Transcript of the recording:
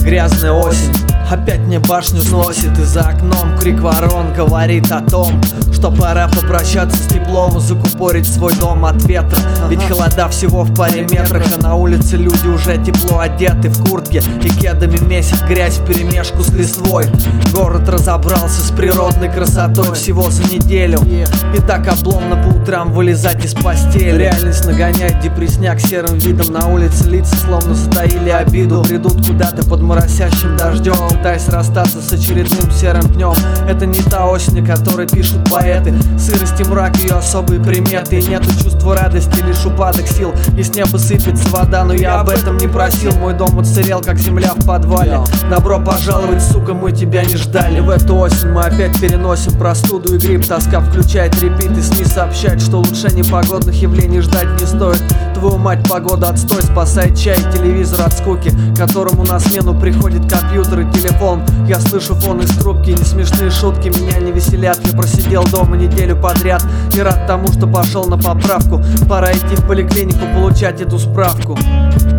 грязная осень. Опять мне башню сносит, и за окном крик ворон говорит о том, что пора попрощаться с теплом и закупорить свой дом от ветра. Ведь холода всего в паре метрах, а на улице люди уже тепло одеты в куртке и кедами месяц грязь вперемешку с листвой. Город разобрался с природной красотой всего за неделю, и так обломно по утрам вылезать из постели. Реальность нагоняет депресняк серым видом, на улице лица словно затаили обиду. Бредут куда-то под моросящим дождем, пытаясь расстаться с очередным серым днем. Это не та осень, о которой пишут поэты. Сырость и мрак, ее особые приметы. И нету чувства радости, лишь упадок сил. И с неба сыпется вода, но я об этом не просил. Мой дом уцелел, как земля в подвале. Добро пожаловать, сука, мы тебя не ждали. В эту осень мы опять переносим простуду и грипп. Тоска включает репит, и СМИ сообщает, что лучше непогодных явлений ждать не стоит. Твою мать, погода отстой, спасает чай и телевизор от скуки, которому на смену приходит компьютер и телефон. Я слышу фон из трубки, не смешные шутки меня не веселят. Я просидел дома неделю подряд и рад тому, что пошел на поправку. Пора идти в поликлинику получать эту справку.